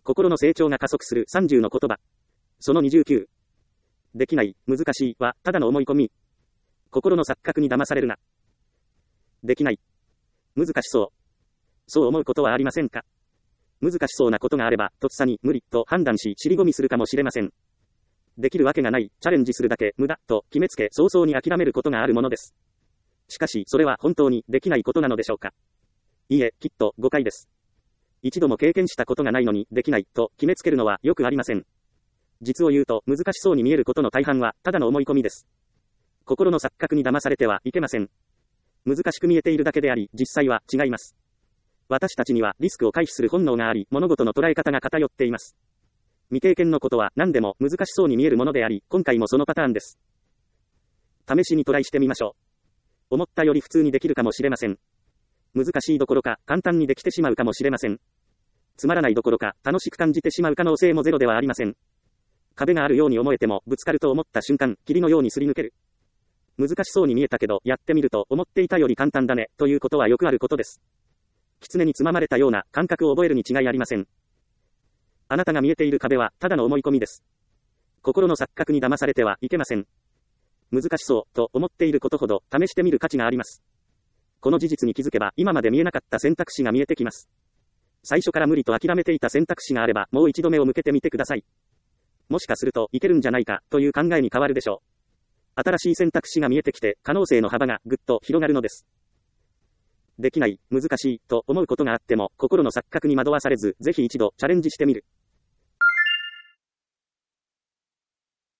心の成長が加速する30の言葉。その29。できない、難しいは、ただの思い込み。心の錯覚に騙されるな。できない。難しそう。そう思うことはありませんか？難しそうなことがあれば、とっさに無理と判断し、尻込みするかもしれません。できるわけがない、チャレンジするだけ無駄と決めつけ、早々に諦めることがあるものです。しかし、それは本当にできないことなのでしょうか？いいえ、きっと誤解です。一度も経験したことがないのに、できないと決めつけるのはよくありません。実を言うと、難しそうに見えることの大半は、ただの思い込みです。心の錯覚に騙されてはいけません。難しく見えているだけであり、実際は違います。私たちにはリスクを回避する本能があり、物事の捉え方が偏っています。未経験のことは何でも難しそうに見えるものであり、今回もそのパターンです。試しにトライしてみましょう。思ったより普通にできるかもしれません。難しいどころか、簡単にできてしまうかもしれません。つまらないどころか、楽しく感じてしまう可能性もゼロではありません。壁があるように思えても、ぶつかると思った瞬間、霧のようにすり抜ける。難しそうに見えたけど、やってみると、思っていたより簡単だね、ということはよくあることです。狐につままれたような感覚を覚えるに違いありません。あなたが見えている壁は、ただの思い込みです。心の錯覚に騙されてはいけません。難しそう、と思っていることほど、試してみる価値があります。この事実に気づけば、今まで見えなかった選択肢が見えてきます。最初から無理と諦めていた選択肢があれば、もう一度目を向けてみてください。もしかすると、いけるんじゃないか、という考えに変わるでしょう。新しい選択肢が見えてきて、可能性の幅がぐっと広がるのです。できない、難しい、と思うことがあっても、心の錯覚に惑わされず、ぜひ一度チャレンジしてみる。